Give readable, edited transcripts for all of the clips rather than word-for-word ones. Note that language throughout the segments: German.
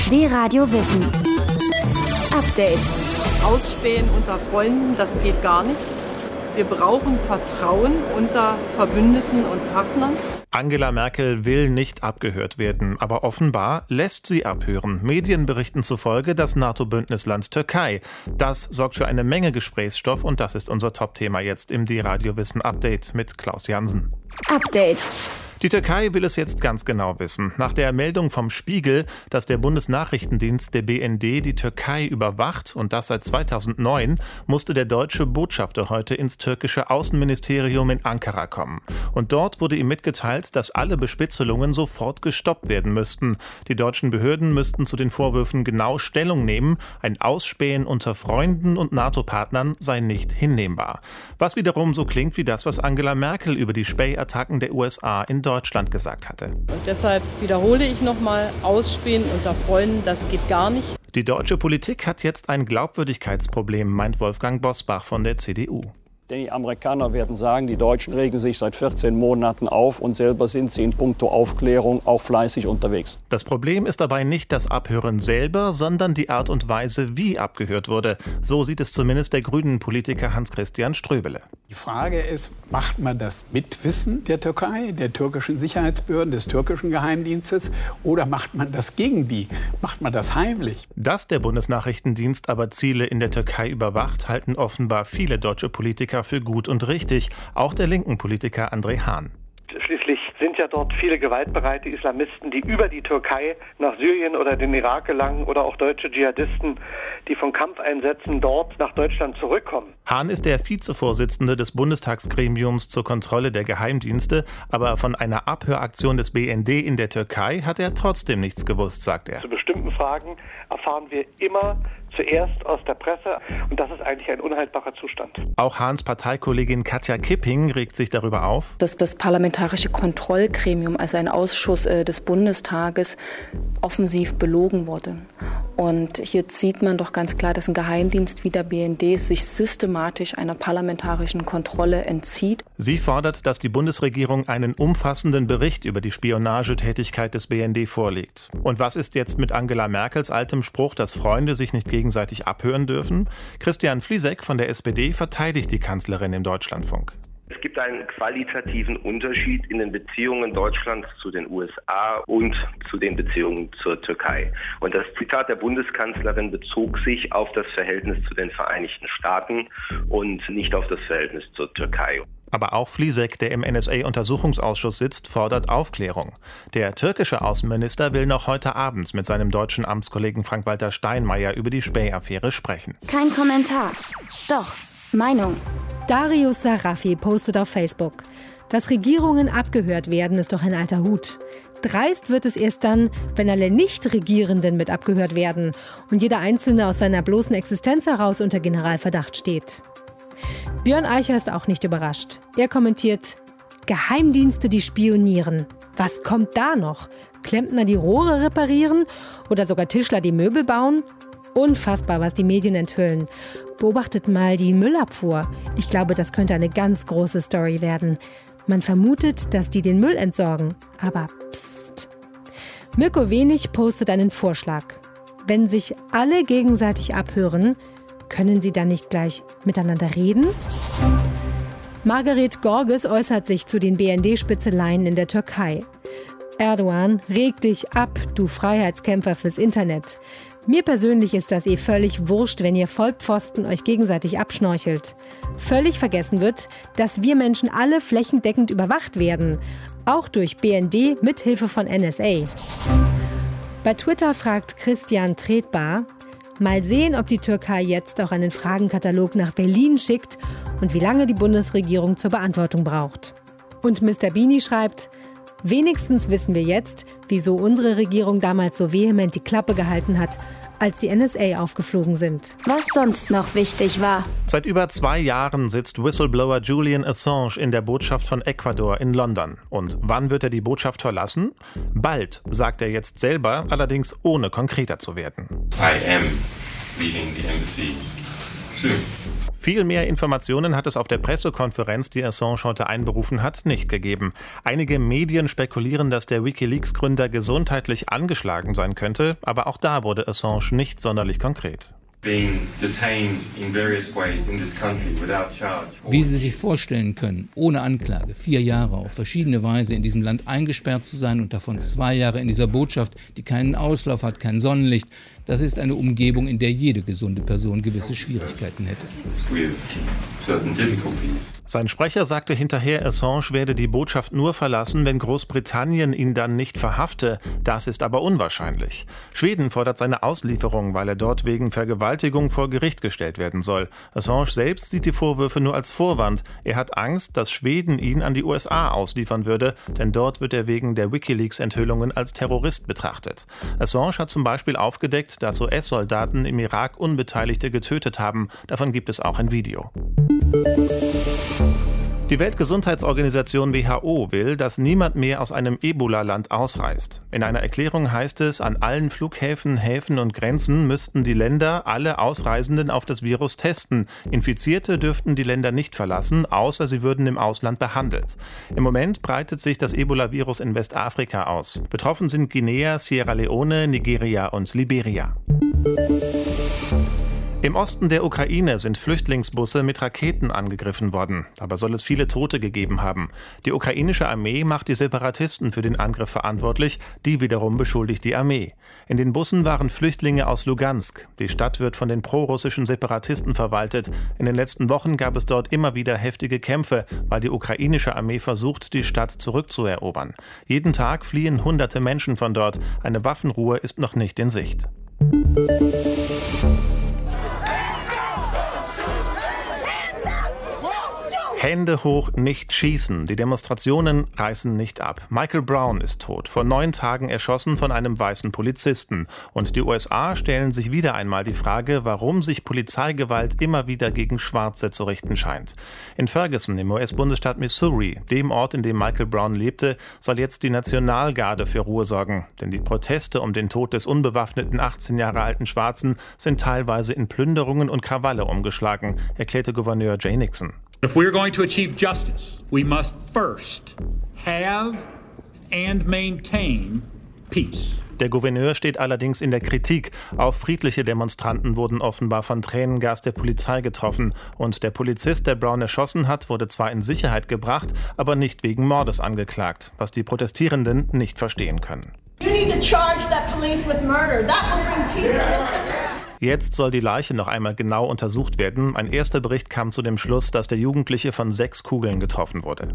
D-Radio Wissen. Update. Ausspähen unter Freunden, das geht gar nicht. Wir brauchen Vertrauen unter Verbündeten und Partnern. Angela Merkel will nicht abgehört werden, aber offenbar lässt sie abhören. Medienberichten zufolge das NATO-Bündnisland Türkei. Das sorgt für eine Menge Gesprächsstoff und das ist unser Top-Thema jetzt im D-Radio Wissen Update mit Klaus Jansen. Update. Die Türkei will es jetzt ganz genau wissen. Nach der Meldung vom Spiegel, dass der Bundesnachrichtendienst der BND die Türkei überwacht und das seit 2009, musste der deutsche Botschafter heute ins türkische Außenministerium in Ankara kommen. Und dort wurde ihm mitgeteilt, dass alle Bespitzelungen sofort gestoppt werden müssten. Die deutschen Behörden müssten zu den Vorwürfen genau Stellung nehmen. Ein Ausspähen unter Freunden und NATO-Partnern sei nicht hinnehmbar. Was wiederum so klingt wie das, was Angela Merkel über die Spähattacken der USA in Deutschland gesagt hatte. Und deshalb wiederhole ich nochmal, Ausspähen unter Freunden, das geht gar nicht. Die deutsche Politik hat jetzt ein Glaubwürdigkeitsproblem, meint Wolfgang Bosbach von der CDU. Denn die Amerikaner werden sagen, die Deutschen regen sich seit 14 Monaten auf und selber sind sie in puncto Aufklärung auch fleißig unterwegs. Das Problem ist dabei nicht das Abhören selber, sondern die Art und Weise, wie abgehört wurde. So sieht es zumindest der Grünen-Politiker Hans-Christian Ströbele. Die Frage ist, macht man das mit Wissen der Türkei, der türkischen Sicherheitsbehörden, des türkischen Geheimdienstes oder macht man das gegen die? Macht man das heimlich? Dass der Bundesnachrichtendienst aber Ziele in der Türkei überwacht, halten offenbar viele deutsche Politiker für gut und richtig. Auch der linken Politiker André Hahn. Schließlich sind ja dort viele gewaltbereite Islamisten, die über die Türkei nach Syrien oder den Irak gelangen oder auch deutsche Dschihadisten, die von Kampfeinsätzen dort nach Deutschland zurückkommen. Hahn ist der Vizevorsitzende des Bundestagsgremiums zur Kontrolle der Geheimdienste, aber von einer Abhöraktion des BND in der Türkei hat er trotzdem nichts gewusst, sagt er. Zu bestimmten Fragen erfahren wir immer zuerst aus der Presse und das ist eigentlich ein unhaltbarer Zustand. Auch Hahns Parteikollegin Katja Kipping regt sich darüber auf, dass das Parlamentarische Kontrollgremium, also ein Ausschuss des Bundestages, offensiv belogen wurde. Und hier sieht man doch ganz klar, dass ein Geheimdienst wie der BND sich systematisch einer parlamentarischen Kontrolle entzieht. Sie fordert, dass die Bundesregierung einen umfassenden Bericht über die Spionagetätigkeit des BND vorlegt. Und was ist jetzt mit Angela Merkels altem Spruch, dass Freunde sich nicht gegenseitig abhören dürfen? Christian Fliesek von der SPD verteidigt die Kanzlerin im Deutschlandfunk. Es gibt einen qualitativen Unterschied in den Beziehungen Deutschlands zu den USA und zu den Beziehungen zur Türkei. Und das Zitat der Bundeskanzlerin bezog sich auf das Verhältnis zu den Vereinigten Staaten und nicht auf das Verhältnis zur Türkei. Aber auch Fliesek, der im NSA-Untersuchungsausschuss sitzt, fordert Aufklärung. Der türkische Außenminister will noch heute Abend mit seinem deutschen Amtskollegen Frank-Walter Steinmeier über die Späh-Affäre sprechen. Kein Kommentar. Doch, Meinung. Darius Sarafi postet auf Facebook: Dass Regierungen abgehört werden, ist doch ein alter Hut. Dreist wird es erst dann, wenn alle Nicht-Regierenden mit abgehört werden und jeder Einzelne aus seiner bloßen Existenz heraus unter Generalverdacht steht. Björn Eicher ist auch nicht überrascht. Er kommentiert: Geheimdienste, die spionieren. Was kommt da noch? Klempner, die Rohre reparieren? Oder sogar Tischler, die Möbel bauen? Unfassbar, was die Medien enthüllen. Beobachtet mal die Müllabfuhr. Ich glaube, das könnte eine ganz große Story werden. Man vermutet, dass die den Müll entsorgen. Aber psst. Mirko Wenig postet einen Vorschlag. Wenn sich alle gegenseitig abhören, können sie dann nicht gleich miteinander reden? Margaret Gorges äußert sich zu den BND-Spitzeleien in der Türkei. Erdogan, reg dich ab, du Freiheitskämpfer fürs Internet. Mir persönlich ist das völlig wurscht, wenn ihr Vollpfosten euch gegenseitig abschnorchelt. Völlig vergessen wird, dass wir Menschen alle flächendeckend überwacht werden. Auch durch BND mit Hilfe von NSA. Bei Twitter fragt Christian Tretbar: Mal sehen, ob die Türkei jetzt auch einen Fragenkatalog nach Berlin schickt und wie lange die Bundesregierung zur Beantwortung braucht. Und Mr. Bini schreibt: Wenigstens wissen wir jetzt, wieso unsere Regierung damals so vehement die Klappe gehalten hat, als die NSA aufgeflogen sind. Was sonst noch wichtig war. Seit über 2 Jahren sitzt Whistleblower Julian Assange in der Botschaft von Ecuador in London. Und wann wird er die Botschaft verlassen? Bald, sagt er jetzt selber, allerdings ohne konkreter zu werden. I am leaving the embassy soon. Viel mehr Informationen hat es auf der Pressekonferenz, die Assange heute einberufen hat, nicht gegeben. Einige Medien spekulieren, dass der WikiLeaks-Gründer gesundheitlich angeschlagen sein könnte, aber auch da wurde Assange nicht sonderlich konkret. Wie Sie sich vorstellen können, ohne Anklage 4 Jahre auf verschiedene Weise in diesem Land eingesperrt zu sein und davon 2 Jahre in dieser Botschaft, die keinen Auslauf hat, kein Sonnenlicht, das ist eine Umgebung, in der jede gesunde Person gewisse Schwierigkeiten hätte. Sein Sprecher sagte hinterher, Assange werde die Botschaft nur verlassen, wenn Großbritannien ihn dann nicht verhafte. Das ist aber unwahrscheinlich. Schweden fordert seine Auslieferung, weil er dort wegen Vergewaltigung vor Gericht gestellt werden soll. Assange selbst sieht die Vorwürfe nur als Vorwand. Er hat Angst, dass Schweden ihn an die USA ausliefern würde, denn dort wird er wegen der WikiLeaks-Enthüllungen als Terrorist betrachtet. Assange hat zum Beispiel aufgedeckt, dass US-Soldaten im Irak Unbeteiligte getötet haben. Davon gibt es auch ein Video. Die Weltgesundheitsorganisation WHO will, dass niemand mehr aus einem Ebola-Land ausreist. In einer Erklärung heißt es, an allen Flughäfen, Häfen und Grenzen müssten die Länder alle Ausreisenden auf das Virus testen. Infizierte dürften die Länder nicht verlassen, außer sie würden im Ausland behandelt. Im Moment breitet sich das Ebola-Virus in Westafrika aus. Betroffen sind Guinea, Sierra Leone, Nigeria und Liberia. Im Osten der Ukraine sind Flüchtlingsbusse mit Raketen angegriffen worden. Dabei soll es viele Tote gegeben haben. Die ukrainische Armee macht die Separatisten für den Angriff verantwortlich. Die wiederum beschuldigt die Armee. In den Bussen waren Flüchtlinge aus Lugansk. Die Stadt wird von den prorussischen Separatisten verwaltet. In den letzten Wochen gab es dort immer wieder heftige Kämpfe, weil die ukrainische Armee versucht, die Stadt zurückzuerobern. Jeden Tag fliehen Hunderte Menschen von dort. Eine Waffenruhe ist noch nicht in Sicht. Hände hoch, nicht schießen. Die Demonstrationen reißen nicht ab. Michael Brown ist tot, vor 9 Tagen erschossen von einem weißen Polizisten. Und die USA stellen sich wieder einmal die Frage, warum sich Polizeigewalt immer wieder gegen Schwarze zu richten scheint. In Ferguson im US-Bundesstaat Missouri, dem Ort, in dem Michael Brown lebte, soll jetzt die Nationalgarde für Ruhe sorgen. Denn die Proteste um den Tod des unbewaffneten 18 Jahre alten Schwarzen sind teilweise in Plünderungen und Krawalle umgeschlagen, erklärte Gouverneur Jay Nixon. If we are going to achieve justice, we must first have and maintain peace. Der Gouverneur steht allerdings in der Kritik. Auch friedliche Demonstranten wurden offenbar von Tränengas der Polizei getroffen. Und der Polizist, der Brown erschossen hat, wurde zwar in Sicherheit gebracht, aber nicht wegen Mordes angeklagt, was die Protestierenden nicht verstehen können. You need to charge that police with murder. That will bring peace. Jetzt soll die Leiche noch einmal genau untersucht werden. Ein erster Bericht kam zu dem Schluss, dass der Jugendliche von 6 Kugeln getroffen wurde.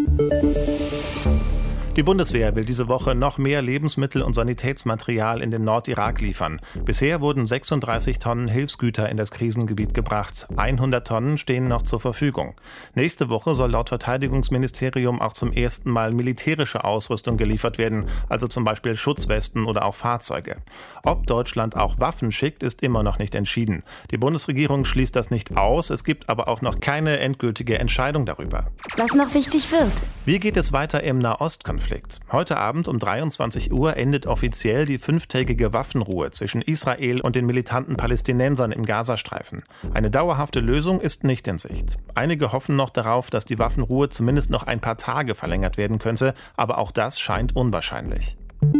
Die Bundeswehr will diese Woche noch mehr Lebensmittel und Sanitätsmaterial in den Nordirak liefern. Bisher wurden 36 Tonnen Hilfsgüter in das Krisengebiet gebracht. 100 Tonnen stehen noch zur Verfügung. Nächste Woche soll laut Verteidigungsministerium auch zum ersten Mal militärische Ausrüstung geliefert werden, also zum Beispiel Schutzwesten oder auch Fahrzeuge. Ob Deutschland auch Waffen schickt, ist immer noch nicht entschieden. Die Bundesregierung schließt das nicht aus, es gibt aber auch noch keine endgültige Entscheidung darüber. Was noch wichtig wird. Wie geht es weiter im Nahostkonflikt? Heute Abend um 23 Uhr endet offiziell die 5-tägige Waffenruhe zwischen Israel und den militanten Palästinensern im Gazastreifen. Eine dauerhafte Lösung ist nicht in Sicht. Einige hoffen noch darauf, dass die Waffenruhe zumindest noch ein paar Tage verlängert werden könnte, aber auch das scheint unwahrscheinlich.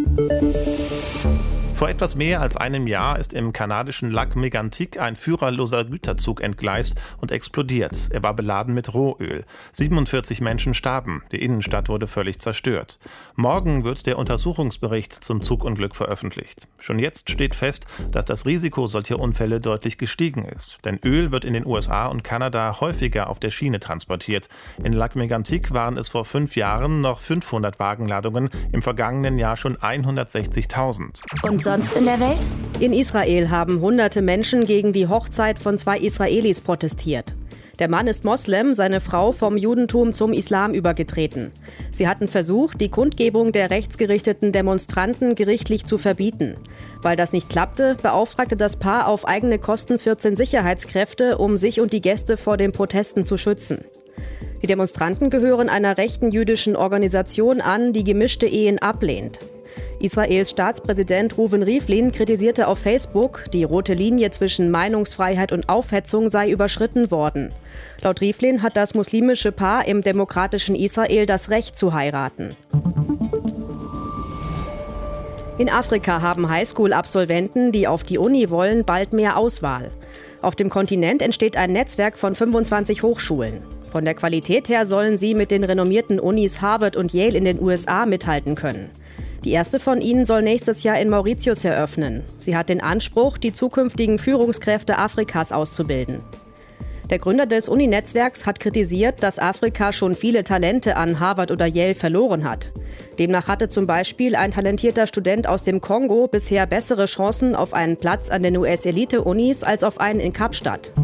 Vor etwas mehr als einem Jahr ist im kanadischen Lac Mégantic ein führerloser Güterzug entgleist und explodiert. Er war beladen mit Rohöl. 47 Menschen starben. Die Innenstadt wurde völlig zerstört. Morgen wird der Untersuchungsbericht zum Zugunglück veröffentlicht. Schon jetzt steht fest, dass das Risiko solcher Unfälle deutlich gestiegen ist. Denn Öl wird in den USA und Kanada häufiger auf der Schiene transportiert. In Lac Mégantic waren es vor 5 Jahren noch 500 Wagenladungen, im vergangenen Jahr schon 160.000. Und sonst in der Welt? In Israel haben hunderte Menschen gegen die Hochzeit von 2 Israelis protestiert. Der Mann ist Moslem, seine Frau vom Judentum zum Islam übergetreten. Sie hatten versucht, die Kundgebung der rechtsgerichteten Demonstranten gerichtlich zu verbieten. Weil das nicht klappte, beauftragte das Paar auf eigene Kosten 14 Sicherheitskräfte, um sich und die Gäste vor den Protesten zu schützen. Die Demonstranten gehören einer rechten jüdischen Organisation an, die gemischte Ehen ablehnt. Israels Staatspräsident Reuven Rivlin kritisierte auf Facebook, die rote Linie zwischen Meinungsfreiheit und Aufhetzung sei überschritten worden. Laut Rivlin hat das muslimische Paar im demokratischen Israel das Recht zu heiraten. In Afrika haben Highschool-Absolventen, die auf die Uni wollen, bald mehr Auswahl. Auf dem Kontinent entsteht ein Netzwerk von 25 Hochschulen. Von der Qualität her sollen sie mit den renommierten Unis Harvard und Yale in den USA mithalten können. Die erste von ihnen soll nächstes Jahr in Mauritius eröffnen. Sie hat den Anspruch, die zukünftigen Führungskräfte Afrikas auszubilden. Der Gründer des Uni-Netzwerks hat kritisiert, dass Afrika schon viele Talente an Harvard oder Yale verloren hat. Demnach hatte zum Beispiel ein talentierter Student aus dem Kongo bisher bessere Chancen auf einen Platz an den US-Elite-Unis als auf einen in Kapstadt.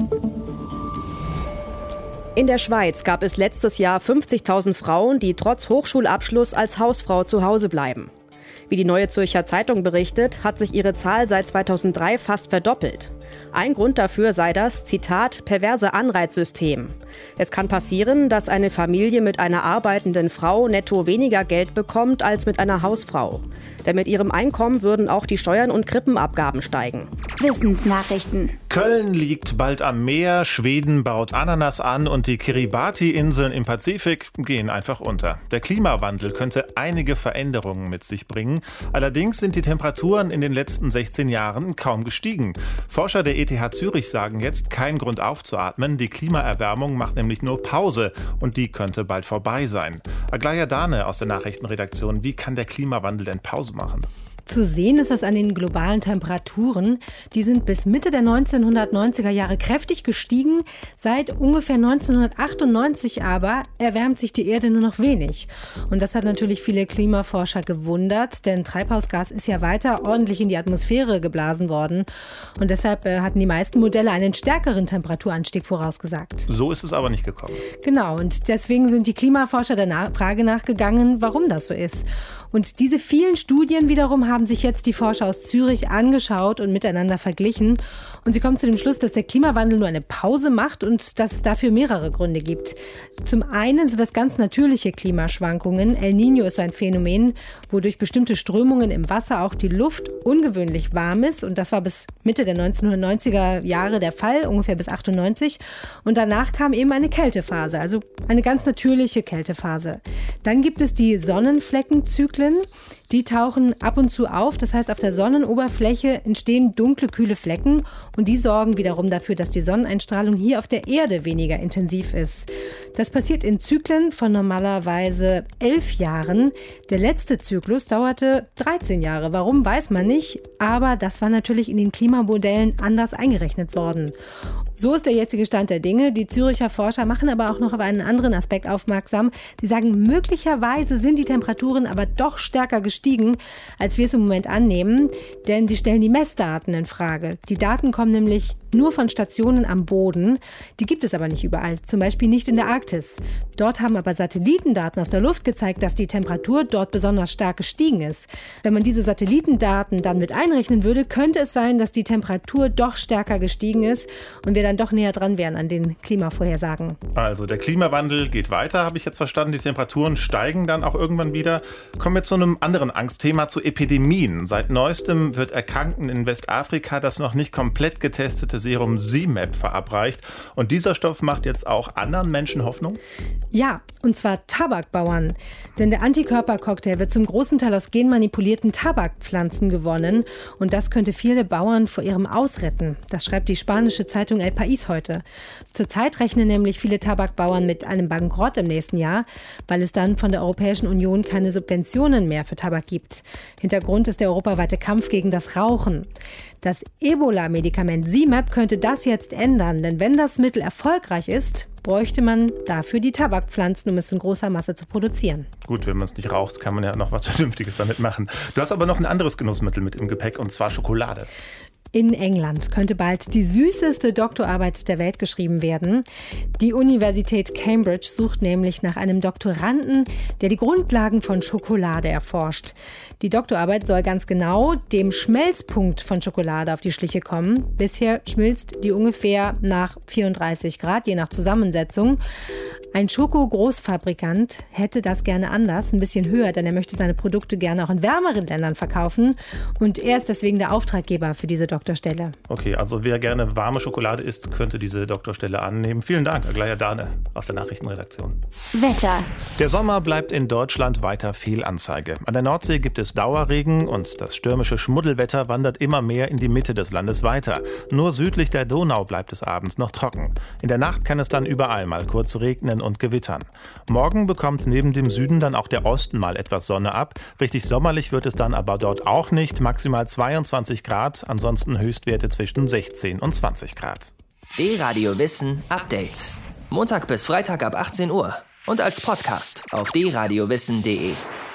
In der Schweiz gab es letztes Jahr 50.000 Frauen, die trotz Hochschulabschluss als Hausfrau zu Hause bleiben. Wie die Neue Zürcher Zeitung berichtet, hat sich ihre Zahl seit 2003 fast verdoppelt. Ein Grund dafür sei das, Zitat, perverse Anreizsystem. Es kann passieren, dass eine Familie mit einer arbeitenden Frau netto weniger Geld bekommt als mit einer Hausfrau. Denn mit ihrem Einkommen würden auch die Steuern und Krippenabgaben steigen. Wissensnachrichten. Köln liegt bald am Meer, Schweden baut Ananas an und die Kiribati-Inseln im Pazifik gehen einfach unter. Der Klimawandel könnte einige Veränderungen mit sich bringen. Allerdings sind die Temperaturen in den letzten 16 Jahren kaum gestiegen. Forscher der ETH Zürich sagen jetzt, kein Grund aufzuatmen. Die Klimaerwärmung macht nämlich nur Pause und die könnte bald vorbei sein. Aglaya Dane aus der Nachrichtenredaktion, wie kann der Klimawandel denn Pause machen? Zu sehen ist das an den globalen Temperaturen. Die sind bis Mitte der 1990er Jahre kräftig gestiegen. Seit ungefähr 1998 aber erwärmt sich die Erde nur noch wenig. Und das hat natürlich viele Klimaforscher gewundert, denn Treibhausgas ist ja weiter ordentlich in die Atmosphäre geblasen worden. Und deshalb hatten die meisten Modelle einen stärkeren Temperaturanstieg vorausgesagt. So ist es aber nicht gekommen. Genau, und deswegen sind die Klimaforscher der Frage nachgegangen, warum das so ist. Und diese vielen Studien wiederum haben sich jetzt die Forscher aus Zürich angeschaut und miteinander verglichen. Und sie kommen zu dem Schluss, dass der Klimawandel nur eine Pause macht und dass es dafür mehrere Gründe gibt. Zum einen sind das ganz natürliche Klimaschwankungen. El Niño ist so ein Phänomen, wodurch bestimmte Strömungen im Wasser auch die Luft ungewöhnlich warm ist. Und das war bis Mitte der 1990er Jahre der Fall, ungefähr bis 98. Und danach kam eben eine Kältephase, also eine ganz natürliche Kältephase. Dann gibt es die Sonnenfleckenzyklen. Die tauchen ab und zu auf, das heißt, auf der Sonnenoberfläche entstehen dunkle, kühle Flecken und die sorgen wiederum dafür, dass die Sonneneinstrahlung hier auf der Erde weniger intensiv ist. Das passiert in Zyklen von normalerweise 11 Jahren. Der letzte Zyklus dauerte 13 Jahre. Warum, weiß man nicht, aber das war natürlich in den Klimamodellen anders eingerechnet worden. So ist der jetzige Stand der Dinge. Die Züricher Forscher machen aber auch noch auf einen anderen Aspekt aufmerksam. Sie sagen, möglicherweise sind die Temperaturen aber doch stärker gestiegen, als wir es im Moment annehmen, denn sie stellen die Messdaten in Frage. Die Daten kommen nämlich nur von Stationen am Boden. Die gibt es aber nicht überall, zum Beispiel nicht in der Arktis. Dort haben aber Satellitendaten aus der Luft gezeigt, dass die Temperatur dort besonders stark gestiegen ist. Wenn man diese Satellitendaten dann mit einrechnen würde, könnte es sein, dass die Temperatur doch stärker gestiegen ist und wir dann doch näher dran wären an den Klimavorhersagen. Also der Klimawandel geht weiter, habe ich jetzt verstanden. Die Temperaturen steigen dann auch irgendwann wieder. Kommen wir zu einem anderen Angstthema, zu Epidemien. Seit neuestem wird Erkrankten in Westafrika das noch nicht komplett getestete Serum ZMapp verabreicht. Und dieser Stoff macht jetzt auch anderen Menschen Hoffnung? Ja, und zwar Tabakbauern. Denn der Antikörpercocktail wird zum großen Teil aus genmanipulierten Tabakpflanzen gewonnen. Und das könnte viele Bauern vor ihrem Aus retten. Das schreibt die spanische Zeitung El País heute. Zurzeit rechnen nämlich viele Tabakbauern mit einem Bankrott im nächsten Jahr, weil es dann von der Europäischen Union keine Subventionen mehr für Tabak gibt. Hintergrund ist der europaweite Kampf gegen das Rauchen. Das Ebola-Medikament ZMapp könnte das jetzt ändern, denn wenn das Mittel erfolgreich ist, bräuchte man dafür die Tabakpflanzen, um es in großer Masse zu produzieren. Gut, wenn man es nicht raucht, kann man ja noch was Vernünftiges damit machen. Du hast aber noch ein anderes Genussmittel mit im Gepäck, und zwar Schokolade. In England könnte bald die süßeste Doktorarbeit der Welt geschrieben werden. Die Universität Cambridge sucht nämlich nach einem Doktoranden, der die Grundlagen von Schokolade erforscht. Die Doktorarbeit soll ganz genau dem Schmelzpunkt von Schokolade auf die Schliche kommen. Bisher schmilzt die ungefähr nach 34 Grad, je nach Zusammensetzung. Ein Schoko-Großfabrikant hätte das gerne anders, ein bisschen höher, denn er möchte seine Produkte gerne auch in wärmeren Ländern verkaufen. Und er ist deswegen der Auftraggeber für diese Doktorstelle. Okay, also wer gerne warme Schokolade isst, könnte diese Doktorstelle annehmen. Vielen Dank, Aglaia Dane aus der Nachrichtenredaktion. Wetter. Der Sommer bleibt in Deutschland weiter Fehlanzeige. An der Nordsee gibt es Dauerregen und das stürmische Schmuddelwetter wandert immer mehr in die Mitte des Landes weiter. Nur südlich der Donau bleibt es abends noch trocken. In der Nacht kann es dann überall mal kurz regnen und gewittern. Morgen bekommt neben dem Süden dann auch der Osten mal etwas Sonne ab. Richtig sommerlich wird es dann aber dort auch nicht. Maximal 22 Grad, ansonsten Höchstwerte zwischen 16 und 20 Grad. D-Radio Wissen Update. Montag bis Freitag ab 18 Uhr und als Podcast auf dradio-wissen.de.